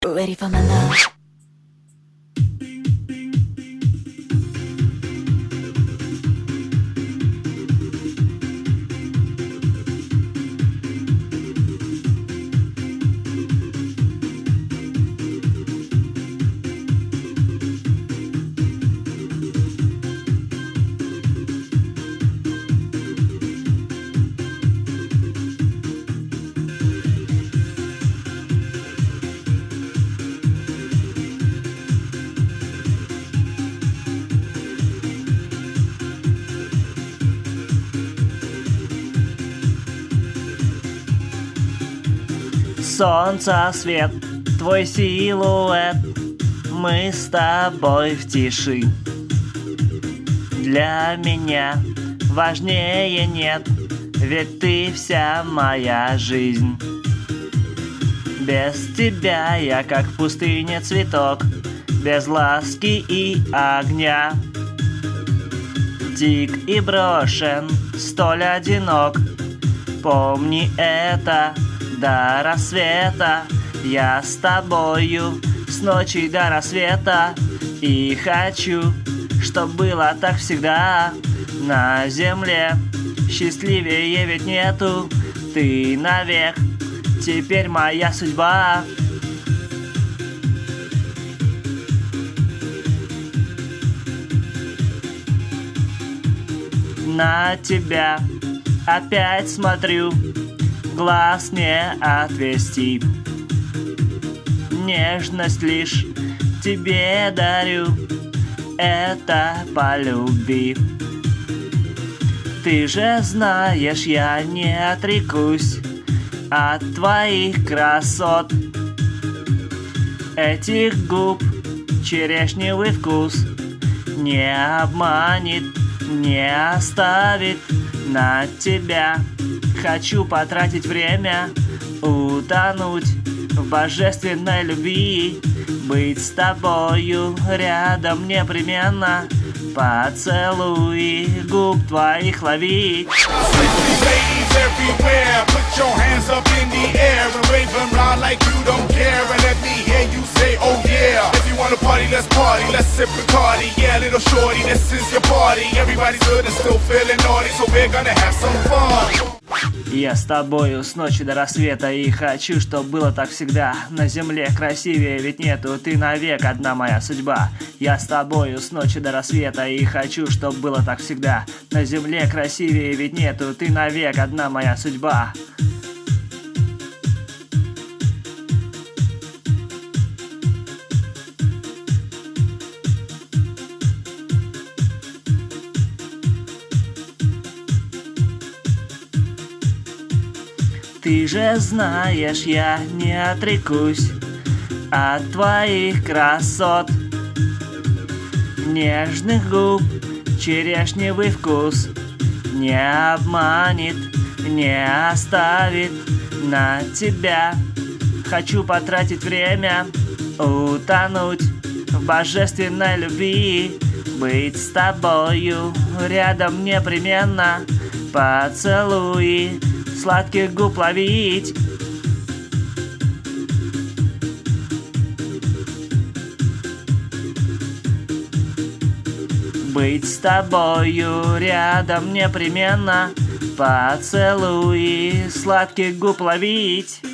Ready for my love. Солнце, свет, твой силуэт, мы с тобой в тиши. Для меня важнее нет, ведь ты вся моя жизнь. Без тебя я как в пустыне цветок, без ласки и огня. Дик и брошен, столь одинок, помни это. До рассвета я с тобою, с ночи до рассвета. И хочу, чтоб было так всегда. На земле счастливее ведь нету. Ты навек, теперь моя судьба. На тебя опять смотрю, глаз не отвести. Нежность лишь тебе дарю, это по любви. Ты же знаешь, я не отрекусь от твоих красот. Этих губ черешневый вкус не обманет, не оставит. На тебя хочу потратить время, утонуть в божественной любви, быть с тобою рядом непременно, поцелуи губ твоих ловить. Let's party, let's sip Bacardi. Yeah, little shorty, this is your party. Everybody's good and still feeling naughty, so we're gonna have some fun. Я с тобою с ночи до рассвета и хочу, чтоб было так всегда. На земле красивее ведь нету, ты навек одна моя судьба. Я с тобою с ночи до рассвета и хочу, чтоб было так всегда. На земле красивее ведь нету, ты навек одна моя судьба. Ты же знаешь, я не отрекусь от твоих красот. Нежных губ черешневый вкус не обманет, не оставит. На тебя хочу потратить время, утонуть в божественной любви, быть с тобою рядом непременно, поцелуи сладких губ ловить. Быть с тобою рядом непременно, поцелуи сладких губ ловить.